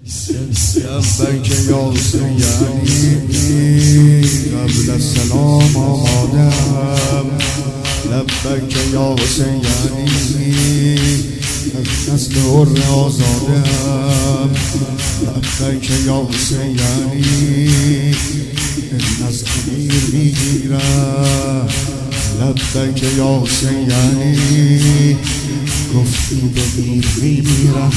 لبیک یا حسین یعنی قبل السلام آمادم. لبیک یا حسین یعنی از نسل حر آزادم. لبیک یا حسین یعنی از امیر میگیرم. لبیک یا حسین یعنی گفتی به میر میمیرم.